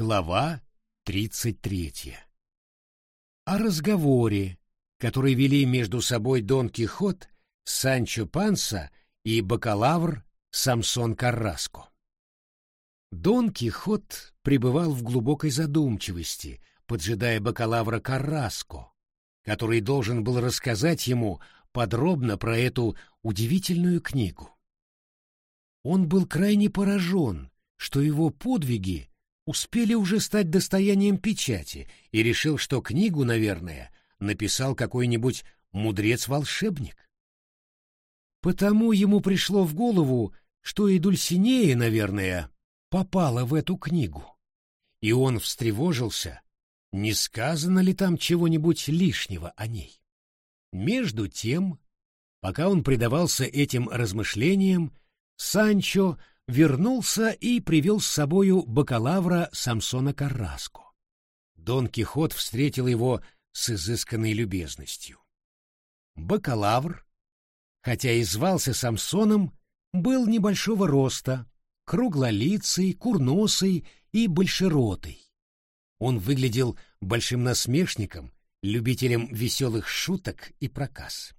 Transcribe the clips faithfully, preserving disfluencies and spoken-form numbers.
Глава тридцать третья. О разговоре, который вели между собой Дон Кихот, Санчо Панса и бакалавр Самсон Карраско. Дон Кихот пребывал в глубокой задумчивости, поджидая бакалавра Карраско, который должен был рассказать ему подробно про эту удивительную книгу. Он был крайне поражен, что его подвиги успели уже стать достоянием печати, и решил, что книгу, наверное, написал какой-нибудь мудрец-волшебник. Потому ему пришло в голову, что и Дульсинея, наверное, попала в эту книгу. И он встревожился, не сказано ли там чего-нибудь лишнего о ней. Между тем, пока он предавался этим размышлениям, Санчо вернулся и привел с собою бакалавра Самсона Карраско. Дон Кихот встретил его с изысканной любезностью. Бакалавр, хотя и звался Самсоном, был небольшого роста, круглолицый, курносый и большеротый. Он выглядел большим насмешником, любителем веселых шуток и проказ.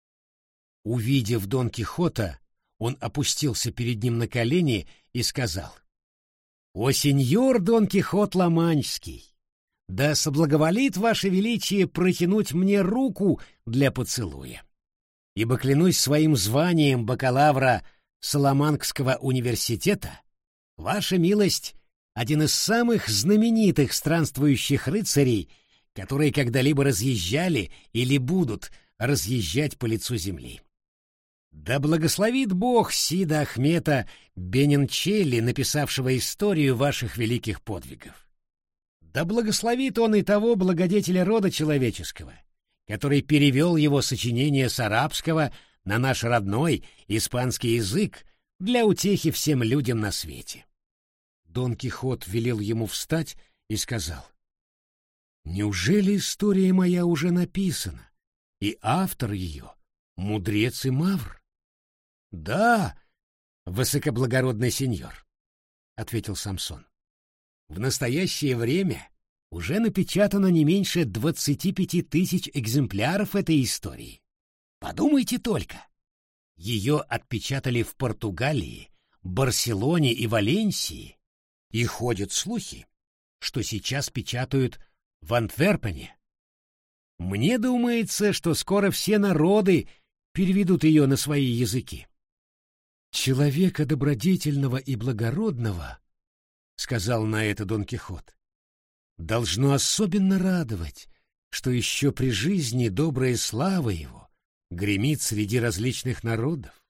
Увидев Дон Кихота, он опустился перед ним на колени и сказал: «О, сеньор Дон Кихот Ла-Манческий, да соблаговолит ваше величие протянуть мне руку для поцелуя, ибо клянусь своим званием бакалавра Саламанкского университета, ваша милость — один из самых знаменитых странствующих рыцарей, которые когда-либо разъезжали или будут разъезжать по лицу земли. Да благословит Бог Сида Ахмета Бенинчелли, написавшего историю ваших великих подвигов. Да благословит он и того благодетеля рода человеческого, который перевел его сочинение с арабского на наш родной испанский язык для утехи всем людям на свете». Дон Кихот велел ему встать и сказал: «Неужели история моя уже написана, и автор ее — мудрец и мавр?» «Да, высокоблагородный сеньор», — ответил Самсон. «В настоящее время уже напечатано не меньше двадцати пяти тысяч экземпляров этой истории. Подумайте только, ее отпечатали в Португалии, Барселоне и Валенсии, и ходят слухи, что сейчас печатают в Антверпене. Мне думается, что скоро все народы переведут ее на свои языки». «Человека добродетельного и благородного, — сказал на это Дон Кихот, — должно особенно радовать, что еще при жизни добрая слава его гремит среди различных народов.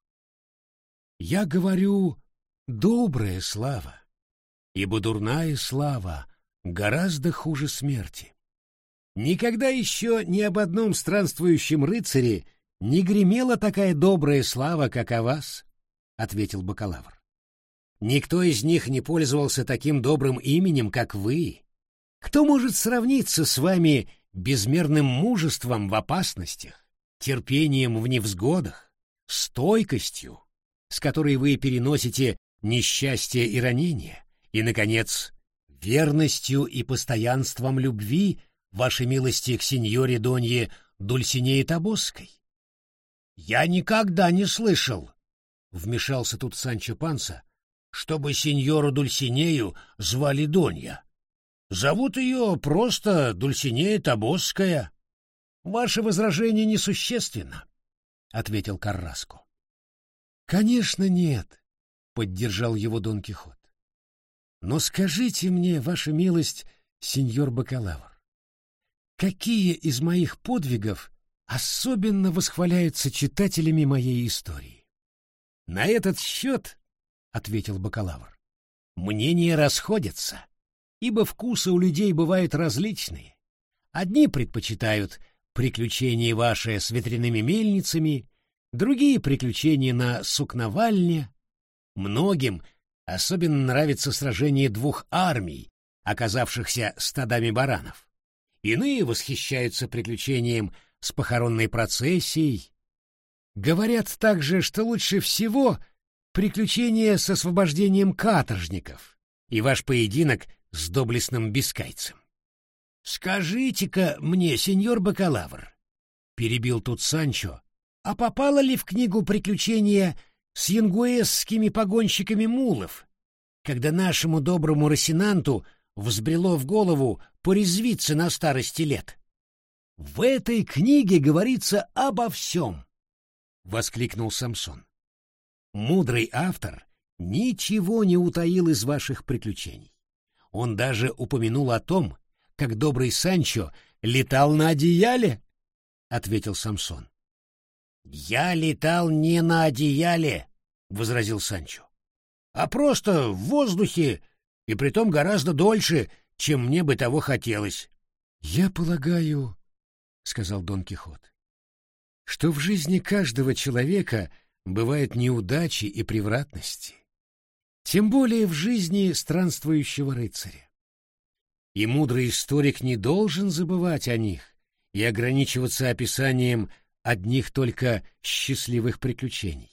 Я говорю «добрая слава», ибо дурная слава гораздо хуже смерти. Никогда еще ни об одном странствующем рыцаре не гремела такая добрая слава, как о вас, — ответил бакалавр. «Никто из них не пользовался таким добрым именем, как вы. Кто может сравниться с вами безмерным мужеством в опасностях, терпением в невзгодах, стойкостью, с которой вы переносите несчастье и ранения, и, наконец, верностью и постоянством любви вашей милости к сеньоре Донье Дульсинее Тобосской?» «Я никогда не слышал, — вмешался тут Санчо Панса, — чтобы сеньору Дульсинею звали Донья. Зовут ее просто Дульсинея Тобосская. Ваше возражение несущественно, — ответил Карраско. «Конечно, нет, — поддержал его Дон Кихот. Но скажите мне, ваша милость, сеньор бакалавр, какие из моих подвигов особенно восхваляются читателями моей истории?» «На этот счет, — ответил бакалавр, — мнения расходятся, ибо вкусы у людей бывают различные. Одни предпочитают приключения ваши с ветряными мельницами, другие — приключения на сукновальне. Многим особенно нравится сражение двух армий, оказавшихся стадами баранов. Иные восхищаются приключением с похоронной процессией. Говорят также, что лучше всего приключение с освобождением каторжников и ваш поединок с доблестным бискайцем. «Скажите-ка мне, сеньор бакалавр», — перебил тут Санчо, «а попало ли в книгу приключения с янгуэзскими погонщиками мулов, когда нашему доброму Росинанту взбрело в голову порезвиться на старости лет?» «В этой книге говорится обо всем», — воскликнул Самсон. «Мудрый автор ничего не утаил из ваших приключений. Он даже упомянул о том, как добрый Санчо летал на одеяле», — ответил Самсон. «Я летал не на одеяле», — возразил Санчо, «а просто в воздухе, и притом гораздо дольше, чем мне бы того хотелось». «Я полагаю, — сказал Дон Кихот, — что в жизни каждого человека бывают неудачи и превратности, тем более в жизни странствующего рыцаря. И мудрый историк не должен забывать о них и ограничиваться описанием одних только счастливых приключений.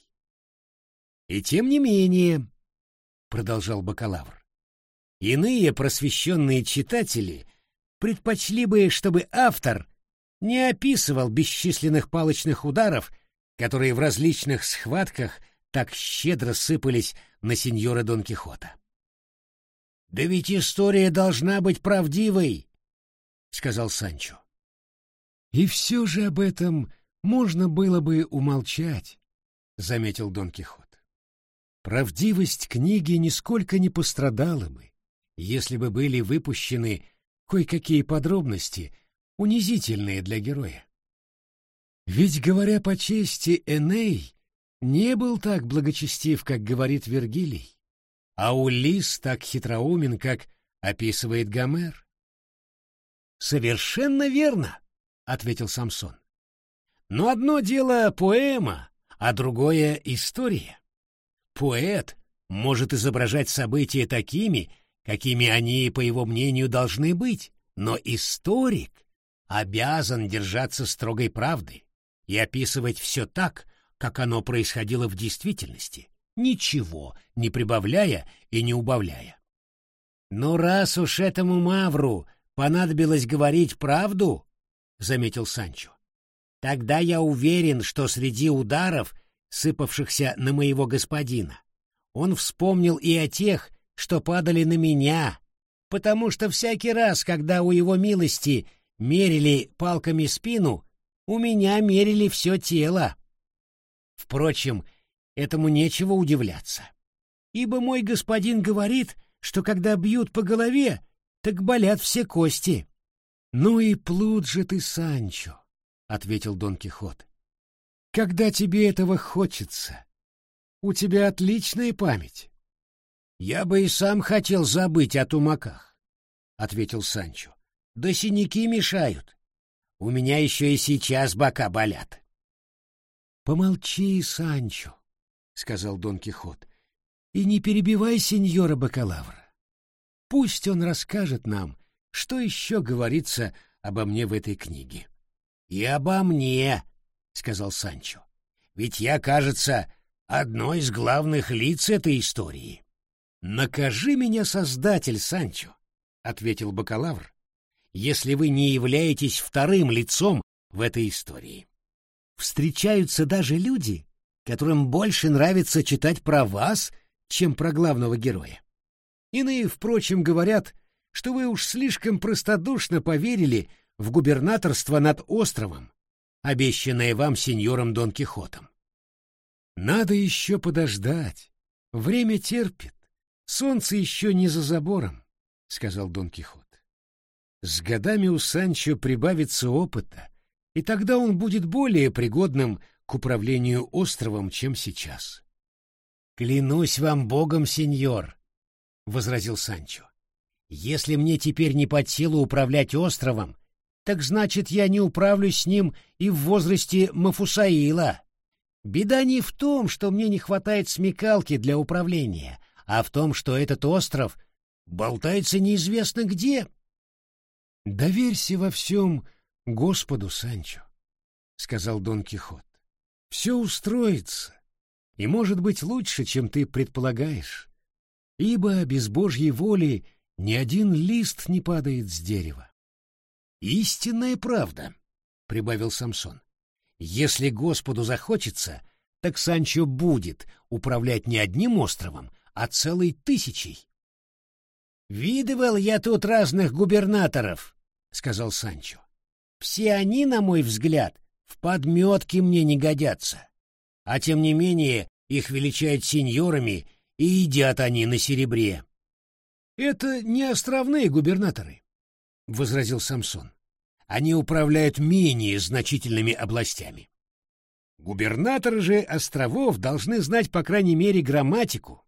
«И тем не менее, — продолжал бакалавр, — иные просвещенные читатели предпочли бы, чтобы автор не описывал бесчисленных палочных ударов, которые в различных схватках так щедро сыпались на сеньора Дон Кихота. «Да ведь история должна быть правдивой», — сказал Санчо. «И все же об этом можно было бы умолчать», — заметил Дон Кихот. «Правдивость книги нисколько не пострадала бы, если бы были выпущены кое-какие подробности, унизительные для героя. Ведь, говоря по чести, Эней не был так благочестив, как говорит Вергилий, а Улисс так хитроумен, как описывает Гомер». «Совершенно верно», — ответил Самсон. «Но одно дело поэма, а другое — история. Поэт может изображать события такими, какими они, по его мнению, должны быть, но историк обязан держаться строгой правды и описывать все так, как оно происходило в действительности, ничего не прибавляя и не убавляя. «Но раз уж этому мавру понадобилось говорить правду, — заметил Санчо, — тогда я уверен, что среди ударов, сыпавшихся на моего господина, он вспомнил и о тех, что падали на меня, потому что всякий раз, когда у его милости мерили палками спину, у меня мерили все тело. Впрочем, этому нечего удивляться, ибо мой господин говорит, что когда бьют по голове, так болят все кости». «Ну и плут же ты, Санчо, — ответил Дон Кихот, — когда тебе этого хочется. У тебя отличная память». «Я бы и сам хотел забыть о тумаках, — ответил Санчо, — да синяки мешают. У меня еще и сейчас бока болят». «Помолчи, Санчо, — сказал Дон Кихот, — и не перебивай сеньора бакалавра. Пусть он расскажет нам, что еще говорится обо мне в этой книге». «И обо мне, — сказал Санчо, — ведь я, кажется, одно из главных лиц этой истории». «Накажи меня, Создатель, Санчо, — ответил бакалавр, — если вы не являетесь вторым лицом в этой истории. Встречаются даже люди, которым больше нравится читать про вас, чем про главного героя. Иные, впрочем, говорят, что вы уж слишком простодушно поверили в губернаторство над островом, обещанное вам сеньором Дон Кихотом. Надо еще подождать. Время терпит. Солнце еще не за забором, — сказал Дон Кихот. С годами у Санчо прибавится опыта, и тогда он будет более пригодным к управлению островом, чем сейчас. «Клянусь вам богом, сеньор, — возразил Санчо, — если мне теперь не под силу управлять островом, так значит, я не управлюсь с ним и в возрасте Мафусаила. Беда не в том, что мне не хватает смекалки для управления, а в том, что этот остров болтается неизвестно где». «Доверься во всем Господу, Санчо, — сказал Дон Кихот. — Все устроится, и может быть лучше, чем ты предполагаешь, ибо без Божьей воли ни один лист не падает с дерева. «Истинная правда», — прибавил Самсон. «Если Господу захочется, так Санчо будет управлять не одним островом, а целой тысячей». «Видывал я тут разных губернаторов», — сказал Санчо. «Все они, на мой взгляд, в подметке мне не годятся. А тем не менее их величают сеньорами, и едят они на серебре». «Это не островные губернаторы», — возразил Самсон. «Они управляют менее значительными областями. Губернаторы же островов должны знать, по крайней мере, грамматику».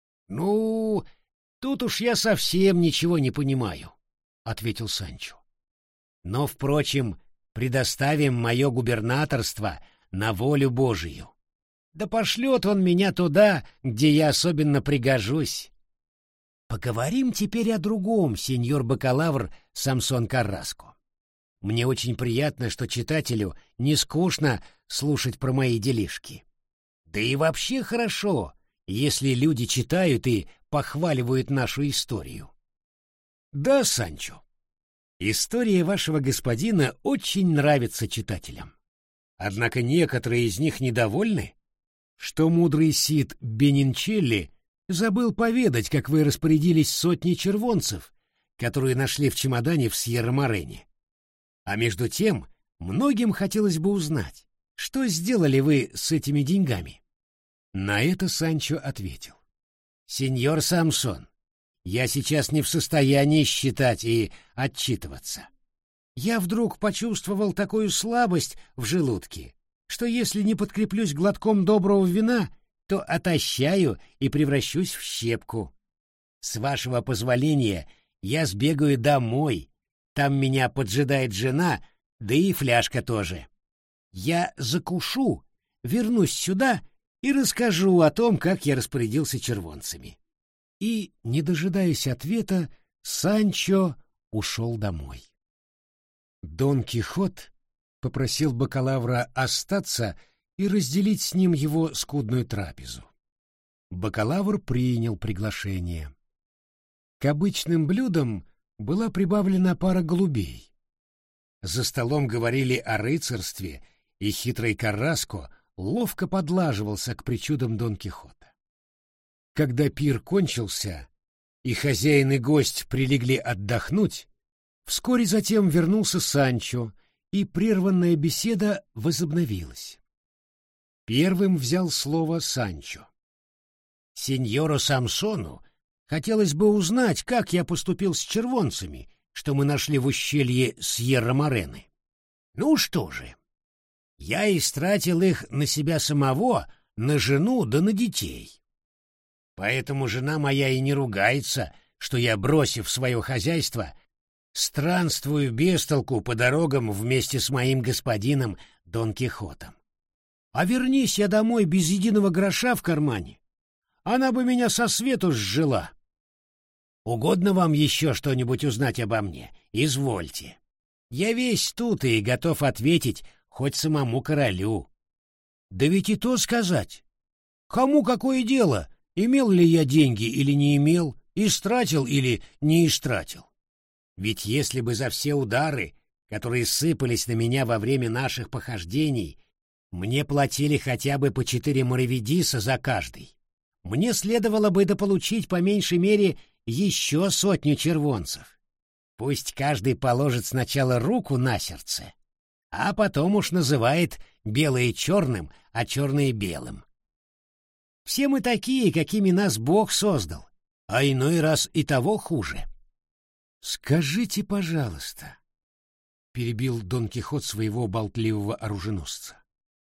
«Ну, тут уж я совсем ничего не понимаю», — ответил Санчо. «Но, впрочем, предоставим мое губернаторство на волю Божию. Да пошлет он меня туда, где я особенно пригожусь. Поговорим теперь о другом, сеньор бакалавр Самсон Карраско. Мне очень приятно, что читателю не скучно слушать про мои делишки. Да и вообще хорошо, если люди читают и похваливают нашу историю». «Да, Санчо, история вашего господина очень нравится читателям. Однако некоторые из них недовольны, что мудрый Сид Бенинчелли забыл поведать, как вы распорядились сотней червонцев, которые нашли в чемодане в Сьерра-Морене. А между тем, многим хотелось бы узнать, что сделали вы с этими деньгами». На это Санчо ответил: «Сеньор Самсон, я сейчас не в состоянии считать и отчитываться. Я вдруг почувствовал такую слабость в желудке, что если не подкреплюсь глотком доброго вина, то отощаю и превращусь в щепку. С вашего позволения я сбегаю домой, там меня поджидает жена, да и фляжка тоже. Я закушу, вернусь сюда и расскажу о том, как я распорядился червонцами». И, не дожидаясь ответа, Санчо ушел домой. Дон Кихот попросил бакалавра остаться и разделить с ним его скудную трапезу. Бакалавр принял приглашение. К обычным блюдам была прибавлена пара голубей. За столом говорили о рыцарстве, и хитрый Карраско ловко подлаживался к причудам Дон Кихота. Когда пир кончился, и хозяин и гость прилегли отдохнуть, вскоре затем вернулся Санчо, и прерванная беседа возобновилась. Первым взял слово Санчо. «Сеньору Самсону хотелось бы узнать, как я поступил с червонцами, что мы нашли в ущелье Сьерра-Морены. Ну что же, я истратил их на себя самого, на жену да на детей. Поэтому жена моя и не ругается, что я, бросив свое хозяйство, странствую без толку по дорогам вместе с моим господином Дон Кихотом. А вернись я домой без единого гроша в кармане, она бы меня со свету сжила. Угодно вам еще что-нибудь узнать обо мне? Извольте. Я весь тут и готов ответить хоть самому королю. Да ведь и то сказать. Кому какое дело, имел ли я деньги или не имел, истратил или не истратил? Ведь если бы за все удары, которые сыпались на меня во время наших похождений, мне платили хотя бы по четыре моровидиса за каждый, мне следовало бы дополучить по меньшей мере еще сотню червонцев. Пусть каждый положит сначала руку на сердце, а потом уж называет белое черным, а черное белым. Все мы такие, какими нас Бог создал, а иной раз и того хуже». «Скажите, пожалуйста», — перебил Дон Кихот своего болтливого оруженосца,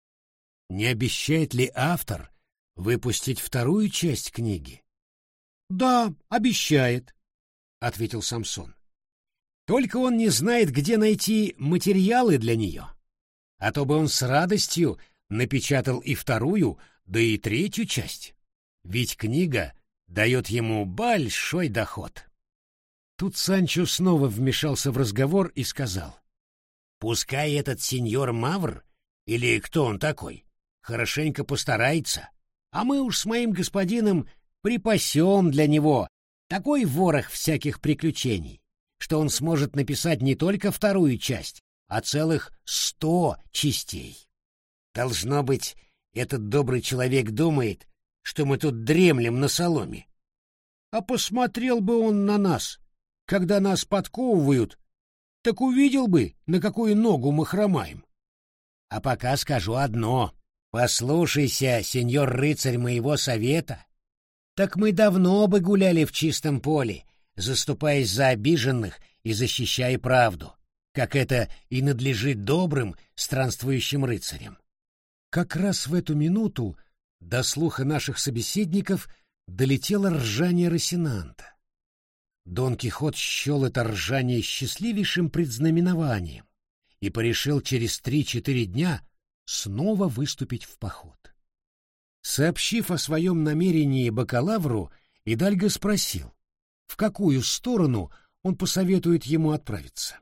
«не обещает ли автор выпустить вторую часть книги?» «Да, обещает», — ответил Самсон. «Только он не знает, где найти материалы для нее. А то бы он с радостью напечатал и вторую, да и третью часть. Ведь книга дает ему большой доход». Тут Санчо снова вмешался в разговор и сказал: «Пускай этот сеньор Мавр, или кто он такой, хорошенько постарается, а мы уж с моим господином припасем для него Такой ворох всяких приключений, что он сможет написать не только вторую часть, а целых сто частей. Должно быть, этот добрый человек думает, что мы тут дремлем на соломе. А посмотрел бы он на нас, когда нас подковывают, так увидел бы, на какую ногу мы хромаем. А пока скажу одно. Послушайся, сеньор рыцарь, моего совета. Так мы давно бы гуляли в чистом поле, заступаясь за обиженных и защищая правду, как это и надлежит добрым странствующим рыцарям. Как раз в эту минуту до слуха наших собеседников долетело ржание Росинанта. Дон Кихот счел это ржание счастливейшим предзнаменованием и порешил через три-четыре дня снова выступить в поход. Сообщив о своем намерении бакалавру, Идальго спросил, в какую сторону он посоветует ему отправиться.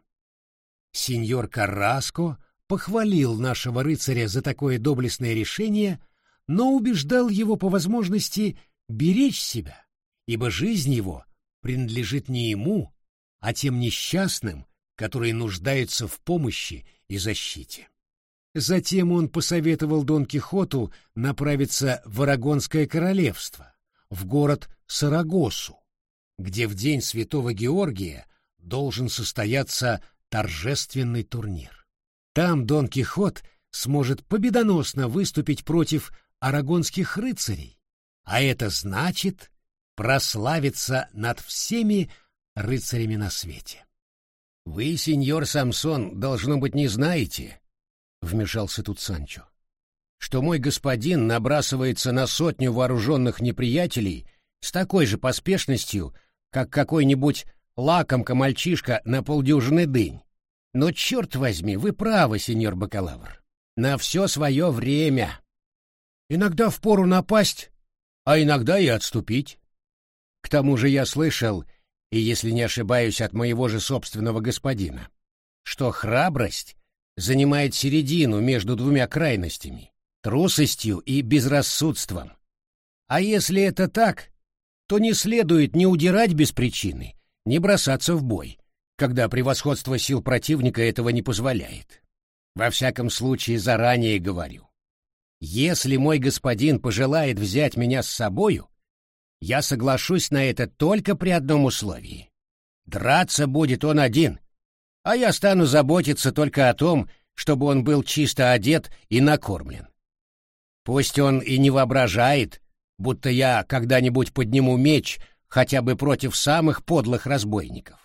Сеньор Карраско похвалил нашего рыцаря за такое доблестное решение, но убеждал его по возможности беречь себя, ибо жизнь его принадлежит не ему, а тем несчастным, которые нуждаются в помощи и защите. Затем он посоветовал Дон Кихоту направиться в Арагонское королевство, в город Сарагосу, где в день Святого Георгия должен состояться торжественный турнир. Там Дон Кихот сможет победоносно выступить против арагонских рыцарей, а это значит прославиться над всеми рыцарями на свете. — Вы, сеньор Самсон, должно быть, не знаете, — вмешался тут Санчо, — что мой господин набрасывается на сотню вооруженных неприятелей с такой же поспешностью, как какой-нибудь лакомка-мальчишка на полдюжины дынь. Но, черт возьми, вы правы, сеньор бакалавр. На все свое время. Иногда впору напасть, а иногда и отступить. К тому же я слышал, и если не ошибаюсь от моего же собственного господина, что храбрость занимает середину между двумя крайностями — трусостью и безрассудством. А если это так, то не следует ни удирать без причины, ни бросаться в бой, когда превосходство сил противника этого не позволяет. Во всяком случае, заранее говорю. Если мой господин пожелает взять меня с собою, я соглашусь на это только при одном условии. Драться будет он один, а я стану заботиться только о том, чтобы он был чисто одет и накормлен. Пусть он и не воображает, будто я когда-нибудь подниму меч хотя бы против самых подлых разбойников.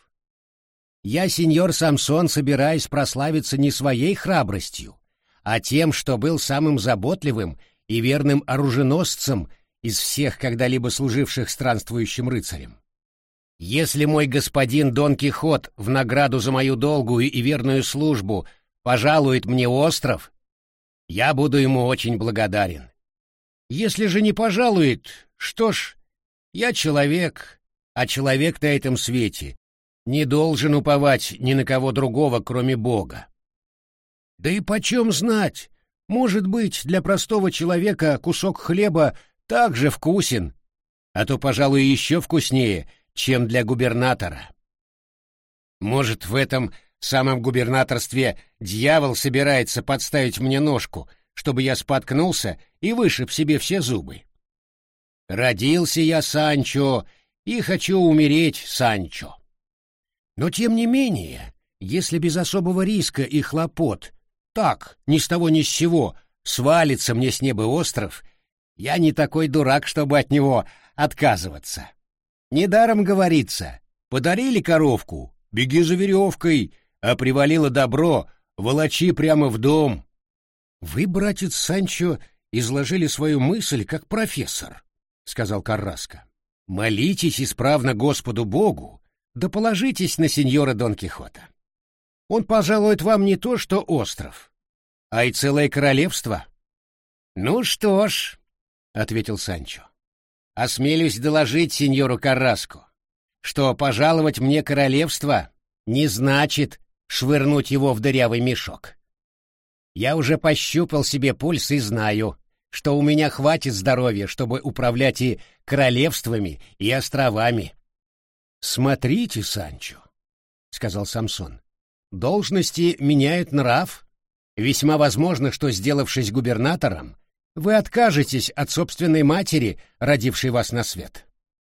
Я, сеньор Самсон, собираюсь прославиться не своей храбростью, а тем, что был самым заботливым и верным оруженосцем из всех когда-либо служивших странствующим рыцарем. Если мой господин Дон Кихот в награду за мою долгую и верную службу пожалует мне остров, я буду ему очень благодарен. Если же не пожалует, что ж, я человек, а человек на этом свете не должен уповать ни на кого другого, кроме Бога. Да и почем знать, может быть, для простого человека кусок хлеба так же вкусен, а то, пожалуй, еще вкуснее, чем для губернатора. Может, в этом самом губернаторстве дьявол собирается подставить мне ножку, чтобы я споткнулся и вышиб себе все зубы. Родился я Санчо и хочу умереть Санчо. Но тем не менее, если без особого риска и хлопот, так, ни с того ни с сего, свалится мне с неба остров, я не такой дурак, чтобы от него отказываться. Недаром говорится, подарили коровку, беги за веревкой, а привалило добро, волочи прямо в дом. Вы, братец Санчо, изложили свою мысль как профессор, — сказал Карраско. Молитесь исправно Господу Богу, да положитесь на сеньора Дон Кихота. Он пожалует вам не то что остров, а и целое королевство. — Ну что ж, — ответил Санчо, — осмелюсь доложить сеньору Карраско, что пожаловать мне королевство не значит швырнуть его в дырявый мешок. Я уже пощупал себе пульс и знаю, что у меня хватит здоровья, чтобы управлять и королевствами, и островами. «Смотрите, Санчо», — сказал Самсон, — «должности меняют нрав. Весьма возможно, что, сделавшись губернатором, вы откажетесь от собственной матери, родившей вас на свет».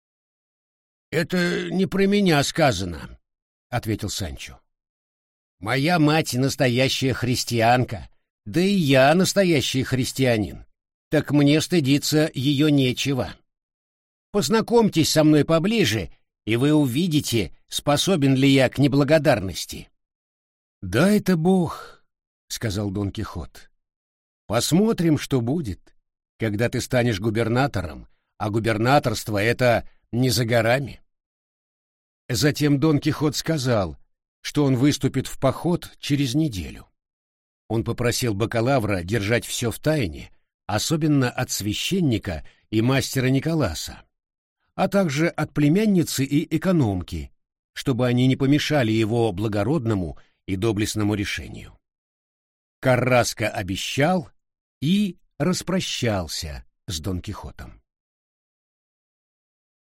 «Это не про меня сказано», — ответил Санчо. «Моя мать настоящая христианка, да и я настоящий христианин, так мне стыдиться ее нечего. Познакомьтесь со мной поближе, и вы увидите, способен ли я к неблагодарности». «Да это Бог», — сказал Дон Кихот. «Посмотрим, что будет, когда ты станешь губернатором, а губернаторство — это не за горами». Затем Дон Кихот сказал, что он выступит в поход через неделю. Он попросил бакалавра держать все в тайне, особенно от священника и мастера Николаса, а также от племянницы и экономки, чтобы они не помешали его благородному и доблестному решению. Карраско обещал и распрощался с Дон Кихотом.